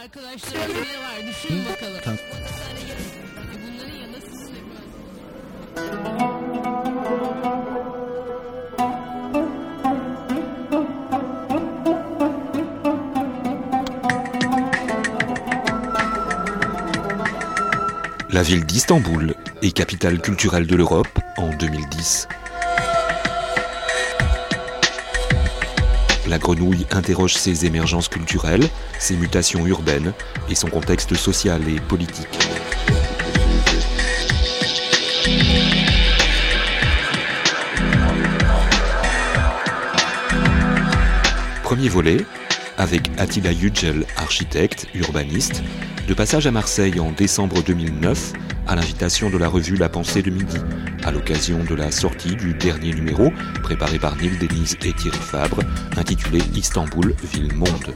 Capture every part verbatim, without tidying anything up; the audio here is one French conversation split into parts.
arkadaşlarım ne var düşün bakalım. Tamam. Bunların yanında sizin de La ville d'Istanbul est capitale culturelle de l'Europe en deux mille dix. La Grenouille interroge ses émergences culturelles, ses mutations urbaines et son contexte social et politique. Premier volet, avec Attila Yücel, architecte, urbaniste, de passage à Marseille en décembre deux mille neuf, à l'invitation de la revue La Pensée de Midi, à l'occasion de la sortie du dernier numéro, préparé par Neil Denise et Thierry Fabre, intitulé Istanbul, ville-monde.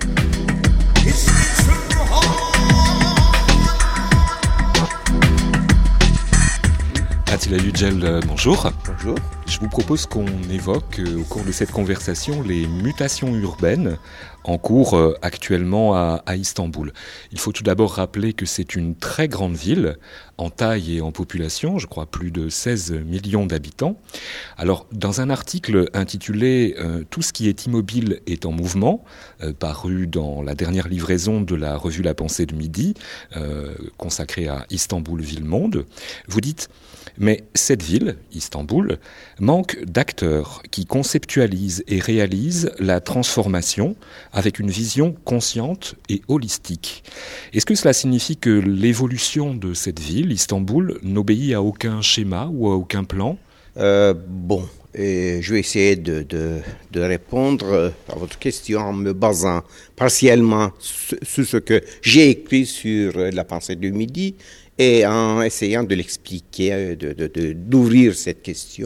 Attila Yücel, bonjour. Bonjour. Je vous propose qu'on évoque euh, au cours de cette conversation les mutations urbaines en cours euh, actuellement à, à Istanbul. Il faut tout d'abord rappeler que c'est une très grande ville en taille et en population, je crois plus de seize millions d'habitants. Alors, dans un article intitulé euh, « Tout ce qui est immobile est en mouvement euh, », paru dans la dernière livraison de la revue La Pensée de Midi, euh, consacrée à Istanbul, ville-monde, vous dites « Mais cette ville, Istanbul, manque d'acteurs qui conceptualisent et réalisent la transformation avec une vision consciente et holistique. Est-ce que cela signifie que l'évolution de cette ville, Istanbul, n'obéit à aucun schéma ou à aucun plan ? euh, Bon, et je vais essayer de, de, de répondre à votre question en me basant partiellement sur, sur ce que j'ai écrit sur La Pensée de Midi et en essayant de l'expliquer, de, de, de, d'ouvrir cette question.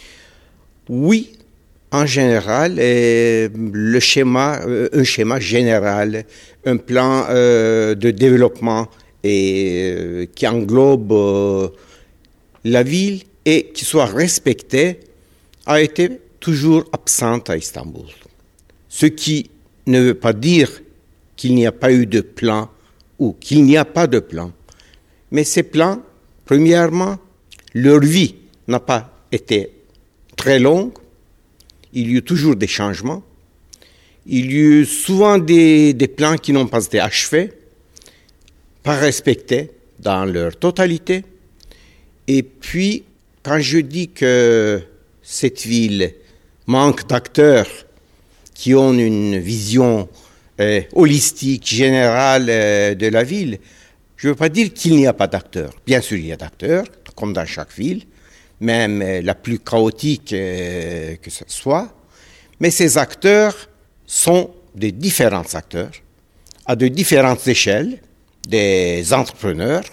Oui, en général, euh, le schéma, euh, un schéma général, un plan euh, de développement et, euh, qui englobe euh, la ville et qui soit respecté, a été toujours absent à Istanbul. Ce qui ne veut pas dire qu'il n'y a pas eu de plan ou qu'il n'y a pas de plan. Mais ces plans, premièrement, leur vie n'a pas été très longue. Il y a eu toujours des changements. Il y a eu souvent des, des plans qui n'ont pas été achevés, pas respectés dans leur totalité. Et puis, quand je dis que cette ville manque d'acteurs qui ont une vision euh, holistique, générale euh, de la ville, je ne veux pas dire qu'il n'y a pas d'acteurs. Bien sûr, il y a d'acteurs, comme dans chaque ville, même euh, la plus chaotique euh, que ce soit. Mais ces acteurs sont des différents acteurs, à de différentes échelles, des entrepreneurs,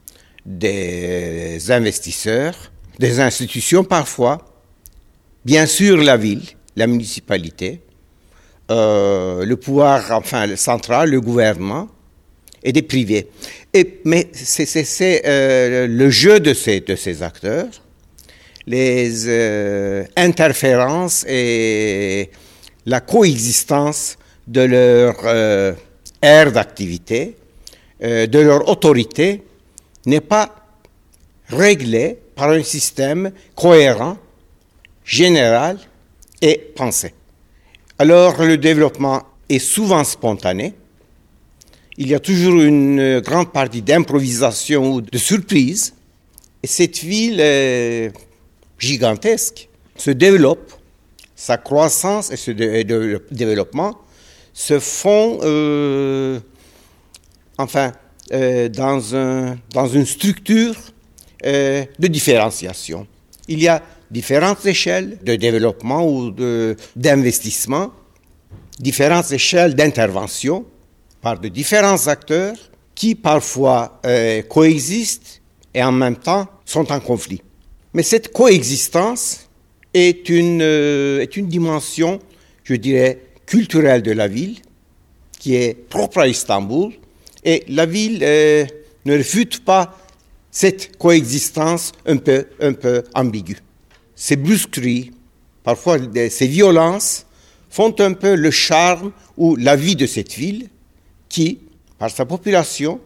des investisseurs, des institutions parfois, bien sûr la ville, la municipalité, euh, le pouvoir enfin le central, le gouvernement, et des privés. Et, mais c'est, c'est, c'est euh, le jeu de ces, de ces acteurs, les euh, interférences et la coexistence de leur euh, aire d'activité, euh, de leur autorité, n'est pas réglée par un système cohérent, général et pensé. Alors le développement est souvent spontané. Il y a toujours une grande partie d'improvisation ou de surprise. Et cette ville est gigantesque se développe, sa croissance et ce dé- de- développement se font euh, enfin euh, dans, un, dans une structure euh, de différenciation. Il y a différentes échelles de développement ou de, d'investissement, différentes échelles d'intervention par de différents acteurs qui parfois euh, coexistent et en même temps sont en conflit. Mais cette coexistence est une, euh, est une dimension, je dirais, culturelle de la ville, qui est propre à Istanbul, et la ville euh, ne refute pas cette coexistence un peu, un peu ambiguë. Ces brusqueries, parfois ces violences, font un peu le charme ou la vie de cette ville, qui, par sa population,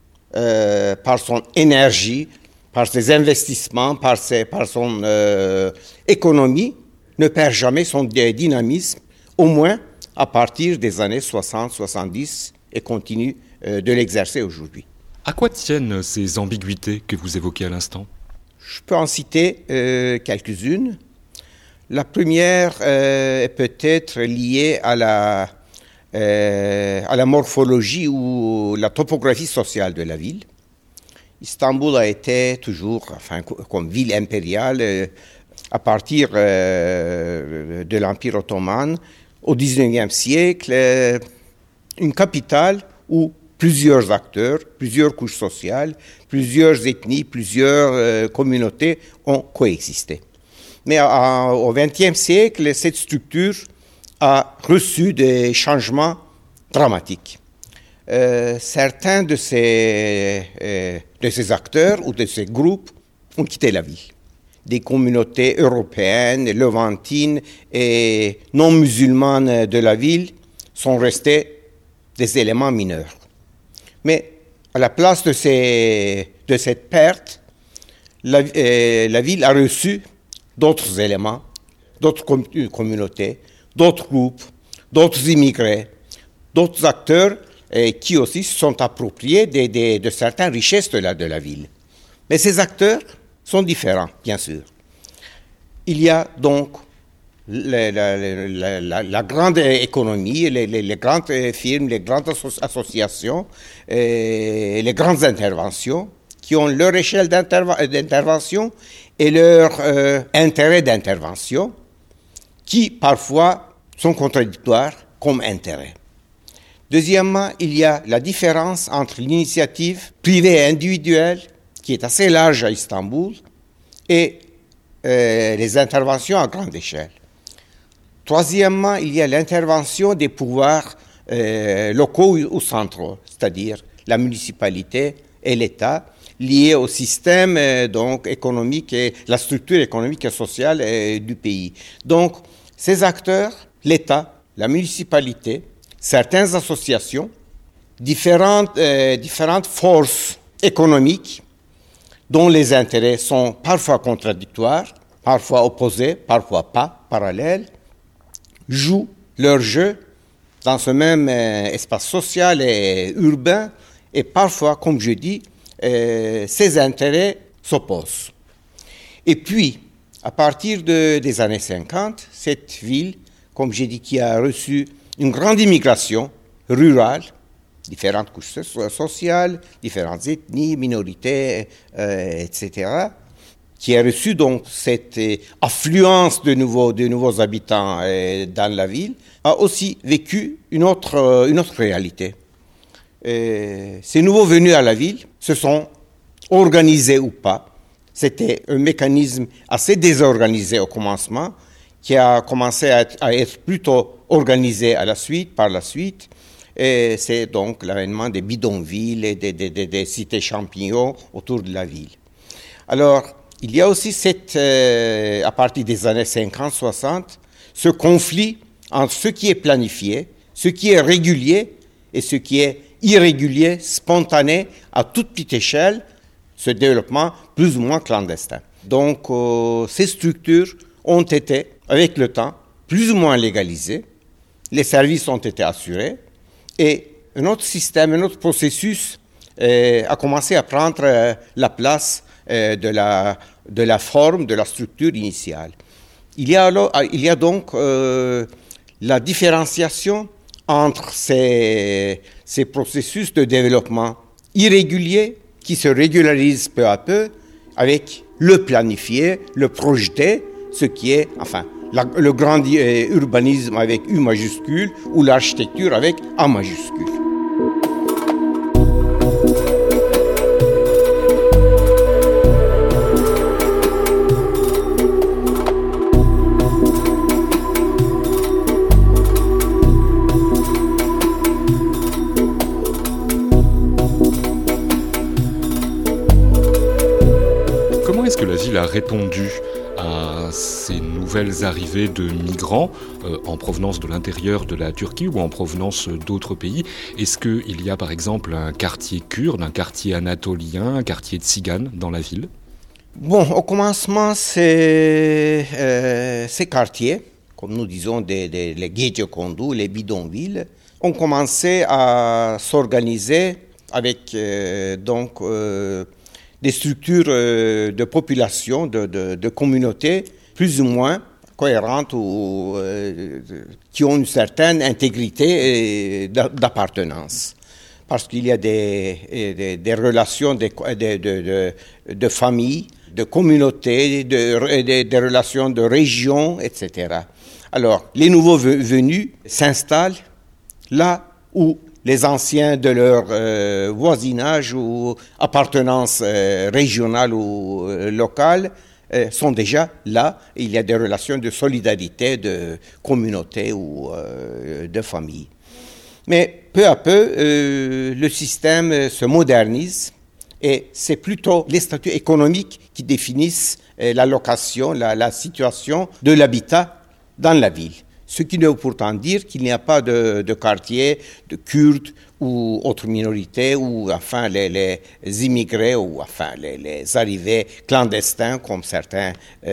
euh, par son énergie, par ses investissements, par, ses, par son euh, économie, ne perd jamais son dynamisme, au moins à partir des années soixante soixante-dix, et continue euh, de l'exercer aujourd'hui. À quoi tiennent ces ambiguïtés que vous évoquez à l'instant ? Je peux en citer euh, quelques-unes. La première euh, est peut-être liée à la, euh, à la morphologie ou la topographie sociale de la ville. Istanbul a été toujours, enfin, comme ville impériale, euh, à partir euh, de l'Empire ottoman, au dix-neuvième siècle, euh, une capitale où plusieurs acteurs, plusieurs couches sociales, plusieurs ethnies, plusieurs euh, communautés ont coexisté. Mais à, au vingtième siècle, cette structure a reçu des changements dramatiques. Euh, certains de ces, euh, de ces acteurs ou de ces groupes ont quitté la ville. Des communautés européennes, levantines et non musulmanes de la ville sont restés des éléments mineurs. Mais à la place de, ces, de cette perte, la, euh, la ville a reçu d'autres éléments, d'autres com- communautés, d'autres groupes, d'autres immigrés, d'autres acteurs euh, qui aussi se sont appropriés de, de, de certaines richesses de la, de la ville. Mais ces acteurs sont différents, bien sûr. Il y a donc la, la, la, la, la grande économie, les, les, les grandes firmes, les grandes asso- associations, euh, les grandes interventions qui ont leur échelle d'interva- d'intervention et leur euh, intérêt d'intervention qui parfois sont contradictoires comme intérêt. Deuxièmement, il y a la différence entre l'initiative privée et individuelle qui est assez large à Istanbul et euh, les interventions à grande échelle. Troisièmement, il y a l'intervention des pouvoirs euh, locaux ou centraux, c'est-à-dire la municipalité et l'État, liés au système euh, donc, économique et la structure économique et sociale euh, du pays. Donc, ces acteurs, l'État, la municipalité, certaines associations, différentes, euh, différentes forces économiques dont les intérêts sont parfois contradictoires, parfois opposés, parfois pas, parallèles, jouent leur jeu dans ce même euh, espace social et urbain, et parfois, comme je dis, euh, ces intérêts s'opposent. Et puis, à partir de, des années cinquante, cette ville, comme j'ai dit, qui a reçu une grande immigration rurale, différentes couches sociales, différentes ethnies, minorités, euh, et cetera, qui a reçu donc cette euh, affluence de nouveaux, de nouveaux habitants euh, dans la ville, a aussi vécu une autre, euh, une autre réalité. Euh, ces nouveaux venus à la ville se sont organisés ou pas. C'était un mécanisme assez désorganisé au commencement, qui a commencé à être, à être plutôt organisé à la suite, par la suite. Et c'est donc l'avènement des bidonvilles et des, des, des, des cités champignons autour de la ville. Alors, il y a aussi, cette, euh, à partir des années cinquante soixante, ce conflit entre ce qui est planifié, ce qui est régulier et ce qui est irrégulier, spontané, à toute petite échelle, ce développement plus ou moins clandestin. Donc, euh, ces structures ont été, avec le temps, plus ou moins légalisées, les services ont été assurés, et un autre système, un autre processus euh, a commencé à prendre euh, la place euh, de, la, de la forme, de la structure initiale. Il y a, alors, il y a donc euh, la différenciation entre ces, ces processus de développement irréguliers qui se régularisent peu à peu avec le planifié, le projeté, ce qui est, enfin, La, le grand euh, urbanisme avec U majuscule ou l'architecture avec A majuscule. Comment est-ce que la ville a répondu à à ces nouvelles arrivées de migrants euh, en provenance de l'intérieur de la Turquie ou en provenance d'autres pays? Est-ce qu'il y a par exemple un quartier kurde, un quartier anatolien, un quartier tzigane dans la ville? Bon, au commencement, c'est, euh, ces quartiers, comme nous disons, des, des, les gecekondu, les bidonvilles, ont commencé à s'organiser avec euh, donc euh, des structures euh, de population, de, de, de communautés plus ou moins cohérentes ou euh, qui ont une certaine intégrité d'appartenance. Parce qu'il y a des, des, des relations de, de, de, de famille, de communautés, de, de, des relations de région, et cetera. Alors, les nouveaux venus s'installent là où les anciens de leur euh, voisinage ou appartenance euh, régionale ou euh, locale euh, sont déjà là. Il y a des relations de solidarité, de communauté ou euh, de famille. Mais peu à peu, euh, le système se modernise et c'est plutôt les statuts économiques qui définissent euh, la location, la, la situation de l'habitat dans la ville. Ce qui ne veut pourtant dire qu'il n'y a pas de, de quartier de Kurdes ou autres minorités ou enfin les, les immigrés ou enfin les, les arrivés clandestins comme certains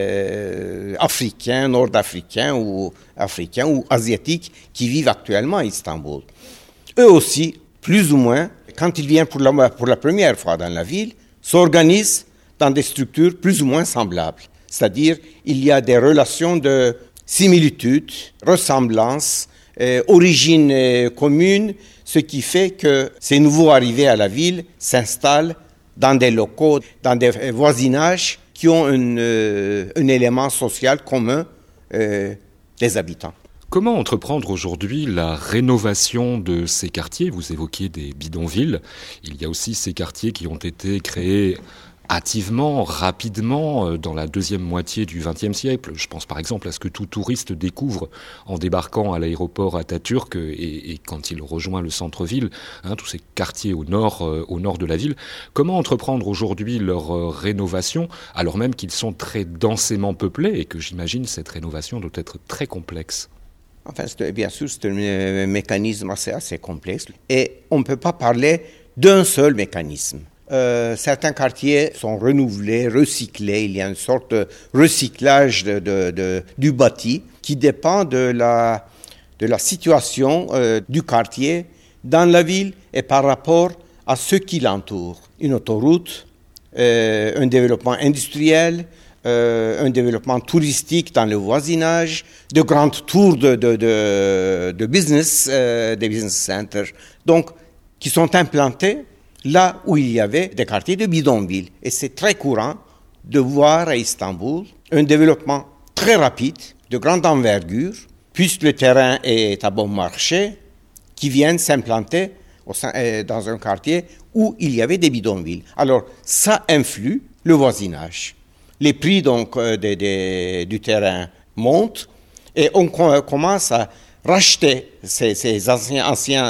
euh, Africains, Nord-Africains ou Africains ou Asiatiques qui vivent actuellement à Istanbul. Eux aussi, plus ou moins, quand ils viennent pour la, pour la première fois dans la ville, s'organisent dans des structures plus ou moins semblables. C'est-à-dire, il y a des relations de similitudes, ressemblances, euh, origines euh, communes, ce qui fait que ces nouveaux arrivés à la ville s'installent dans des locaux, dans des euh, voisinages qui ont une, euh, un élément social commun euh, des habitants. Comment entreprendre aujourd'hui la rénovation de ces quartiers? Vous évoquiez des bidonvilles. Il y a aussi ces quartiers qui ont été créés hâtivement, rapidement, dans la deuxième moitié du vingtième siècle. Je pense par exemple à ce que tout touriste découvre en débarquant à l'aéroport Atatürk et, et quand il rejoint le centre-ville, hein, tous ces quartiers au nord, euh, au nord de la ville. Comment entreprendre aujourd'hui leur euh, rénovation, alors même qu'ils sont très densément peuplés et que j'imagine cette rénovation doit être très complexe? Enfin, bien sûr, c'est un mécanisme assez, assez complexe et on ne peut pas parler d'un seul mécanisme. Euh, certains quartiers sont renouvelés, recyclés. Il y a une sorte de recyclage de, de, de, du bâti qui dépend de la, de la situation euh, du quartier dans la ville et par rapport à ce qui l'entoure. Une autoroute, euh, un développement industriel, euh, un développement touristique dans le voisinage, de grandes tours de, de, de, de business, euh, des business centers, donc qui sont implantés là où il y avait des quartiers de bidonvilles. Et c'est très courant de voir à Istanbul un développement très rapide, de grande envergure, puisque le terrain est à bon marché, qui viennent s'implanter au sein, euh, dans un quartier où il y avait des bidonvilles. Alors, ça influe le voisinage. Les prix donc euh, des, des, du terrain montent et on com- commence à racheter ces, ces anciens, anciens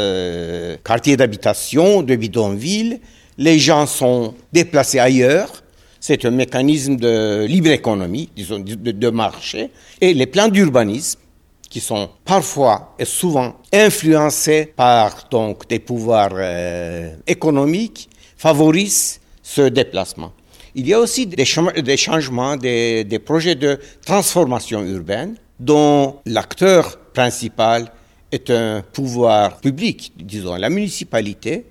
euh, quartiers d'habitation, de bidonvilles. Les gens sont déplacés ailleurs. C'est un mécanisme de libre économie, disons, de, de marché. Et les plans d'urbanisme, qui sont parfois et souvent influencés par donc, des pouvoirs euh, économiques, favorisent ce déplacement. Il y a aussi des, ch- des changements, des, des projets de transformation urbaine, dont l'acteur principal est un pouvoir public, disons la municipalité,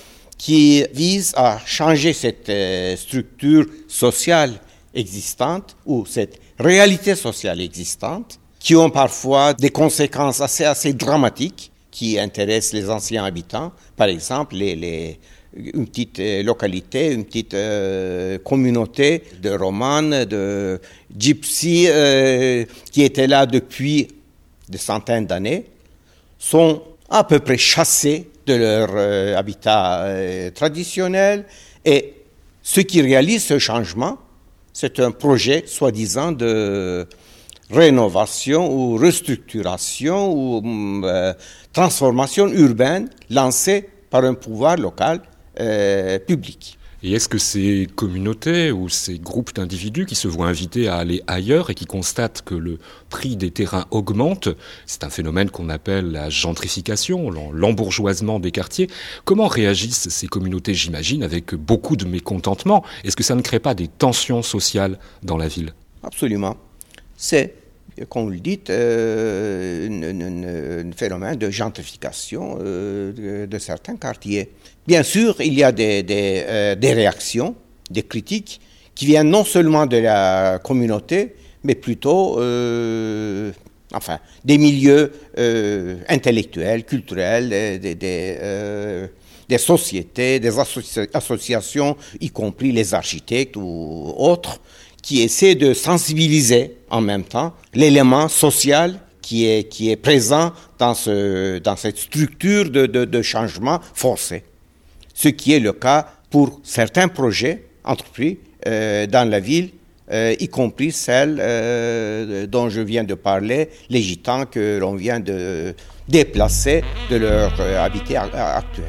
qui vise à changer cette euh, structure sociale existante ou cette réalité sociale existante, qui ont parfois des conséquences assez, assez dramatiques qui intéressent les anciens habitants. Par exemple, les, les, une petite euh, localité, une petite euh, communauté de romanes, de gypsies euh, qui étaient là depuis des centaines d'années, sont à peu près chassés de leur euh, habitat euh, traditionnel. Et ceux qui réalisent ce changement, c'est un projet soi-disant de rénovation ou restructuration ou euh, transformation urbaine lancée par un pouvoir local euh, public. Et est-ce que ces communautés ou ces groupes d'individus qui se voient invités à aller ailleurs et qui constatent que le prix des terrains augmente, c'est un phénomène qu'on appelle la gentrification, l'embourgeoisement des quartiers, comment réagissent ces communautés, j'imagine, avec beaucoup de mécontentement? Est-ce que ça ne crée pas des tensions sociales dans la ville? Absolument. C'est, comme vous le dites, euh, un phénomène de gentrification euh, de, de certains quartiers. Bien sûr, il y a des, des, euh, des réactions, des critiques qui viennent non seulement de la communauté, mais plutôt euh, enfin, des milieux euh, intellectuels, culturels, des, des, euh, des sociétés, des associ- associations, y compris les architectes ou autres, qui essaient de sensibiliser en même temps l'élément social qui est, qui est présent dans, ce, dans cette structure de, de, de changement forcé. Ce qui est le cas pour certains projets entrepris euh, dans la ville, euh, y compris celles euh, dont je viens de parler, les gitans que l'on vient de déplacer de leur euh, habitat actuel.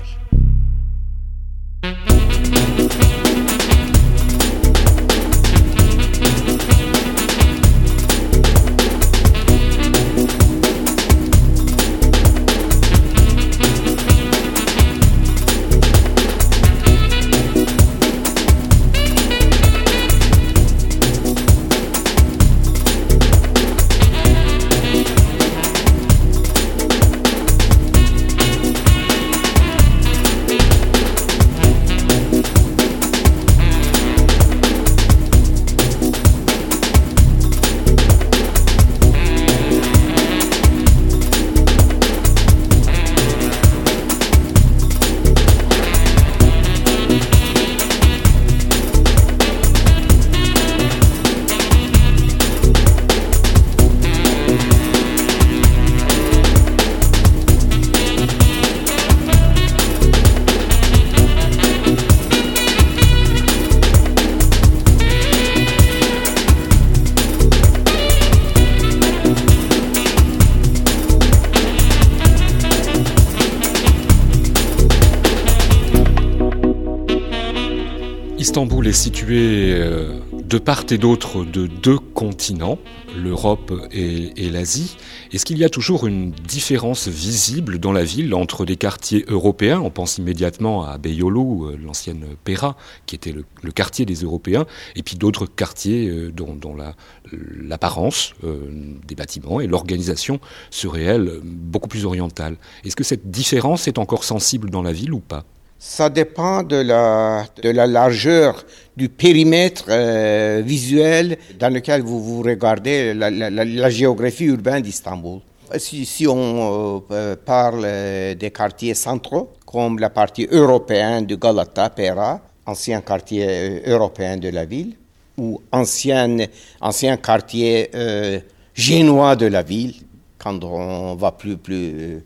Istanbul est situé euh, de part et d'autre de deux continents, l'Europe et, et l'Asie. Est-ce qu'il y a toujours une différence visible dans la ville entre les quartiers européens? On pense immédiatement à Beyoğlu, l'ancienne Pera, qui était le, le quartier des Européens, et puis d'autres quartiers euh, dont, dont la, l'apparence euh, des bâtiments et l'organisation serait, elle, beaucoup plus orientale. Est-ce que cette différence est encore sensible dans la ville ou pas? Ça dépend de la, de la largeur du périmètre euh, visuel dans lequel vous, vous regardez la, la, la géographie urbaine d'Istanbul. Si, si on euh, parle des quartiers centraux, comme la partie européenne de Galata, Pera, ancien quartier européen de la ville, ou ancien, ancien quartier euh, génois de la ville, quand on va plus, plus,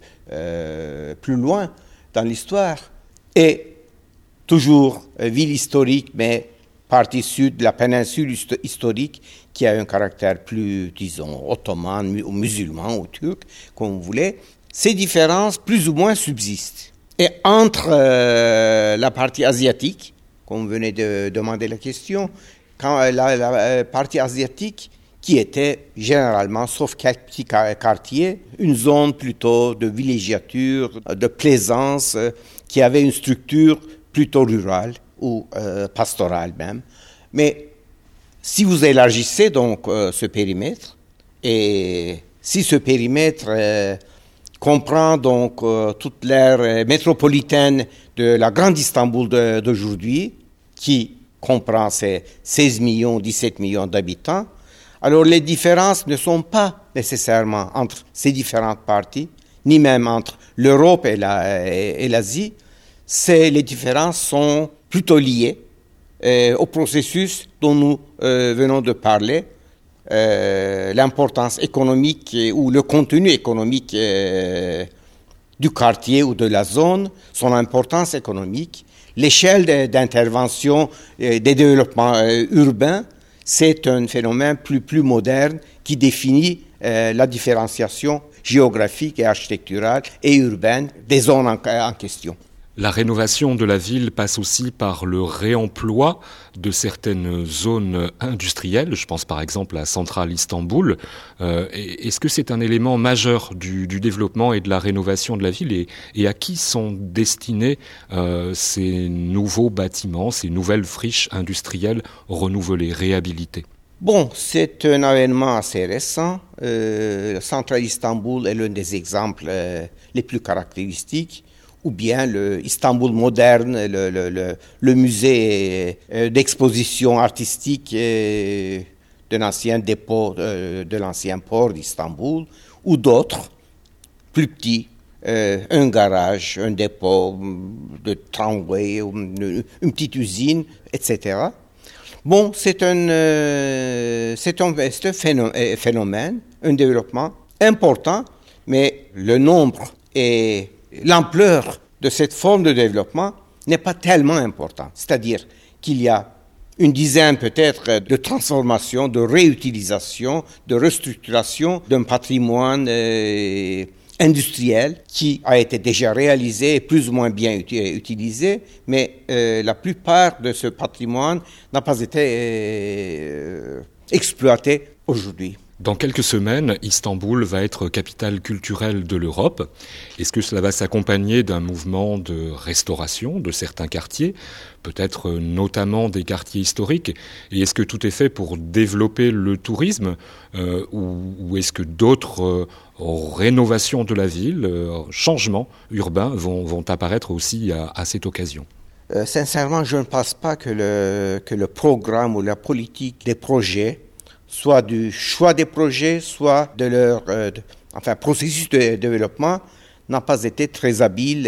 euh, plus loin dans l'histoire, et toujours euh, ville historique, mais partie sud de la péninsule historique, qui a un caractère plus, disons, ottoman ou musulman ou turc, comme vous voulez. Ces différences, plus ou moins, subsistent. Et entre euh, la partie asiatique, comme vous venez de demander la question, quand euh, la, la partie asiatique, qui était généralement, sauf quelques petits quartiers, une zone plutôt de villégiature, de plaisance, euh, qui avait une structure plutôt rurale ou euh, pastorale même. Mais si vous élargissez donc euh, ce périmètre, et si ce périmètre euh, comprend donc euh, toute l'ère euh, métropolitaine de la grande Istanbul de, d'aujourd'hui, qui comprend ces seize millions, dix-sept millions d'habitants, alors les différences ne sont pas nécessairement entre ces différentes parties, ni même entre l'Europe et, la, et, et l'Asie. C'est, les différences sont plutôt liées euh, au processus dont nous euh, venons de parler, euh, l'importance économique ou le contenu économique euh, du quartier ou de la zone, son importance économique, l'échelle de, d'intervention euh, des développements euh, urbains. C'est un phénomène plus, plus moderne qui définit euh, la différenciation géographique et architecturale et urbaine des zones en, en question. La rénovation de la ville passe aussi par le réemploi de certaines zones industrielles. Je pense par exemple à Centrale Istanbul. Euh, est-ce que c'est un élément majeur du, du développement et de la rénovation de la ville et, et à qui sont destinés euh, ces nouveaux bâtiments, ces nouvelles friches industrielles renouvelées, réhabilitées? Bon, c'est un événement assez récent. Euh, Centrale Istanbul est l'un des exemples euh, les plus caractéristiques. Ou bien le Istanbul moderne, le, le, le, le musée d'exposition artistique d'un ancien dépôt de l'ancien port d'Istanbul, ou d'autres, plus petits, un garage, un dépôt de tramway, une, une petite usine, et cetera. Bon, c'est un, c'est un, c'est un phénomène, un développement important, mais le nombre est... L'ampleur de cette forme de développement n'est pas tellement importante. C'est-à-dire qu'il y a une dizaine peut-être de transformations, de réutilisation, de restructuration d'un patrimoine euh, industriel qui a été déjà réalisé et plus ou moins bien utilisé, mais euh, la plupart de ce patrimoine n'a pas été euh, exploité aujourd'hui. Dans quelques semaines, Istanbul va être capitale culturelle de l'Europe. Est-ce que cela va s'accompagner d'un mouvement de restauration de certains quartiers, peut-être notamment des quartiers historiques? Et est-ce que tout est fait pour développer le tourisme euh, ou, ou est-ce que d'autres euh, rénovations de la ville, euh, changements urbains vont, vont apparaître aussi à, à cette occasion? Euh, sincèrement, je ne pense pas que le, que le programme ou la politique des projets soit du choix des projets, soit de leur euh, de, enfin, processus de développement, n'a pas été très habile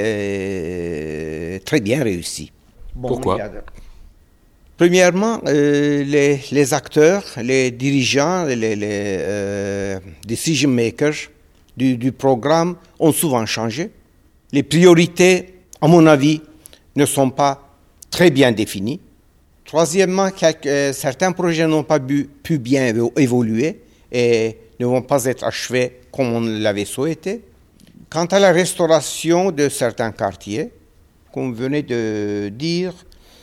et très bien réussi. Bon, pourquoi? De... Premièrement, euh, les, les acteurs, les dirigeants, les, les euh, decision makers du, du programme ont souvent changé. Les priorités, à mon avis, ne sont pas très bien définies. Troisièmement, quelques, euh, certains projets n'ont pas bu, pu bien évoluer et ne vont pas être achevés comme on l'avait souhaité. Quant à la restauration de certains quartiers, comme vous venez de dire,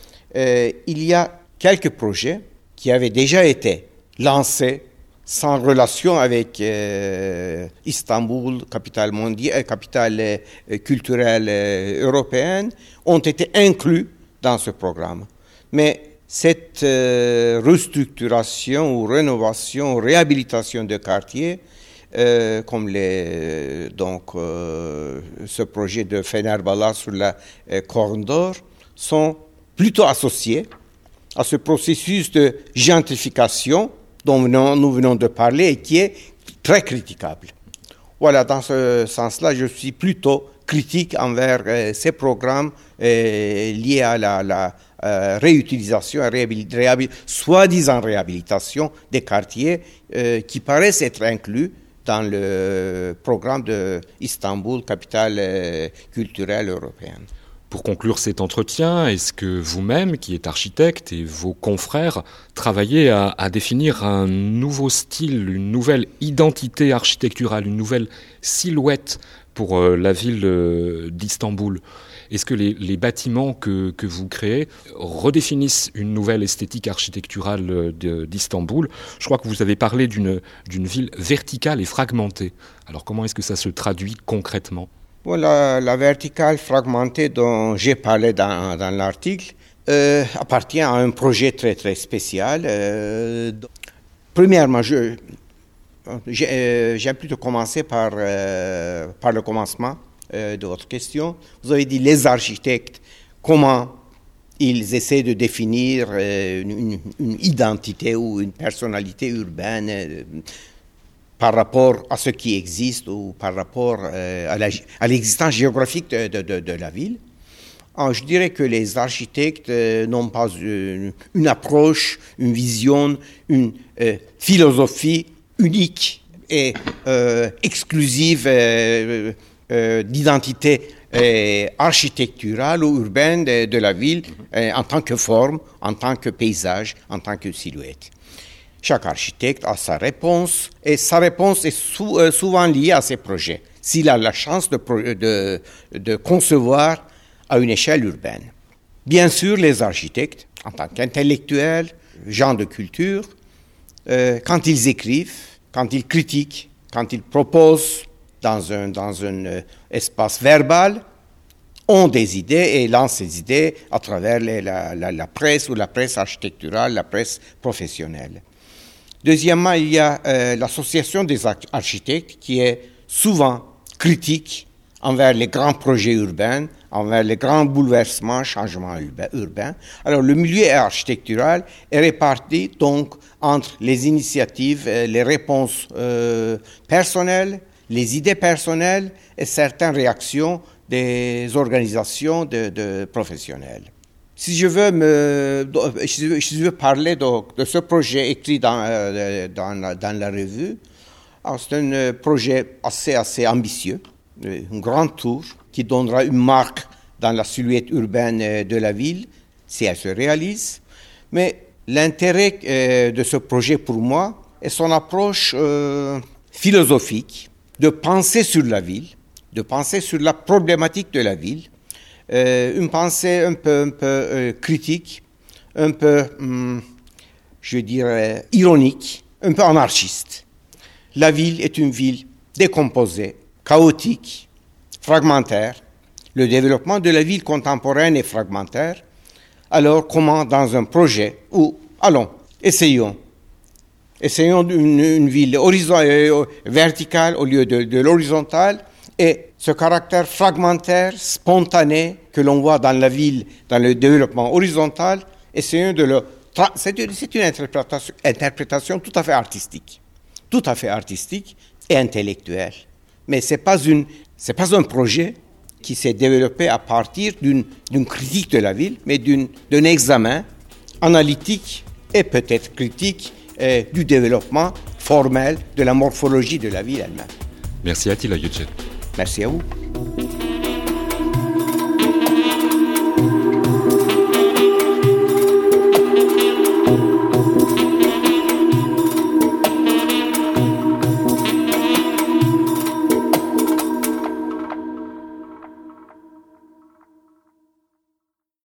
euh, il y a quelques projets qui avaient déjà été lancés sans relation avec euh, Istanbul, capitale mondiale, capitale euh, culturelle euh, européenne, ont été inclus dans ce programme. Mais cette euh, restructuration ou rénovation, réhabilitation de quartiers, euh, comme les, donc, euh, ce projet de Fenerbahçe sur la euh, Corne d'Or, sont plutôt associés à ce processus de gentrification dont nous venons de parler et qui est très critiquable. Voilà, dans ce sens-là, je suis plutôt critique envers euh, ces programmes euh, liés à la, la euh, réutilisation, réhabil- réhabil- soi-disant réhabilitation des quartiers euh, qui paraissent être inclus dans le programme de Istanbul, capitale euh, culturelle européenne. Pour conclure cet entretien, est-ce que vous-même, qui êtes architecte, et vos confrères, travaillez à, à définir un nouveau style, une nouvelle identité architecturale, une nouvelle silhouette pour euh, la ville euh, d'Istanbul? Est-ce que les, les bâtiments que, que vous créez redéfinissent une nouvelle esthétique architecturale de, d'Istanbul? Je crois que vous avez parlé d'une, d'une ville verticale et fragmentée. Alors comment est-ce que ça se traduit concrètement? Voilà, la verticale fragmentée dont j'ai parlé dans, dans l'article euh, appartient à un projet très très spécial. Euh, premièrement, je, j'ai, euh, j'aime plutôt commencer par, euh, par le commencement euh, de votre question. Vous avez dit les architectes, comment ils essaient de définir euh, une, une identité ou une personnalité urbaine euh, par rapport à ce qui existe ou par rapport euh, à, la, à l'existence géographique de, de, de, de la ville. Alors, je dirais que les architectes euh, n'ont pas une, une approche, une vision, une euh, philosophie unique et euh, exclusive euh, euh, d'identité euh, architecturale ou urbaine de, de la ville euh, en tant que forme, en tant que paysage, en tant que silhouette. Chaque architecte a sa réponse et sa réponse est sou, euh, souvent liée à ses projets. S'il a la chance de, de, de concevoir à une échelle urbaine. Bien sûr, les architectes, en tant qu'intellectuels, gens de culture, euh, quand ils écrivent, quand ils critiquent, quand ils proposent dans un, dans un euh, espace verbal, ont des idées et lancent ces idées à travers les, la, la, la presse ou la presse architecturale, la presse professionnelle. Deuxièmement, il y a euh, l'association des architectes qui est souvent critique envers les grands projets urbains, envers les grands bouleversements, changements urbains. Alors, le milieu architectural est réparti donc entre les initiatives, les réponses euh, personnelles, les idées personnelles et certaines réactions des organisations de, de professionnelles. Si je veux, me, si je veux parler de, de ce projet écrit dans, dans, dans la revue, c'est un projet assez, assez ambitieux, une grande tour qui donnera une marque dans la silhouette urbaine de la ville, si elle se réalise. Mais l'intérêt euh, de ce projet pour moi est son approche euh, philosophique, de penser sur la ville, de penser sur la problématique de la ville, euh, une pensée un peu, un peu euh, critique, un peu, hum, je dirais, ironique, un peu anarchiste. La ville est une ville décomposée, chaotique, fragmentaire. Le développement de la ville contemporaine est fragmentaire. Alors, comment dans un projet où, allons, essayons, essayons une, une ville horizon, euh, verticale au lieu de, de l'horizontale, et ce caractère fragmentaire, spontané, que l'on voit dans la ville, dans le développement horizontal, essayons de le... Tra- c'est une, c'est une interprétation, interprétation tout à fait artistique, tout à fait artistique et intellectuelle. Mais ce n'est pas, une, c'est pas un projet qui s'est développé à partir d'une, d'une critique de la ville, mais d'une, d'un examen analytique et peut-être critique euh, du développement formel de la morphologie de la ville elle-même. Merci Attila Yücel. Merci à vous.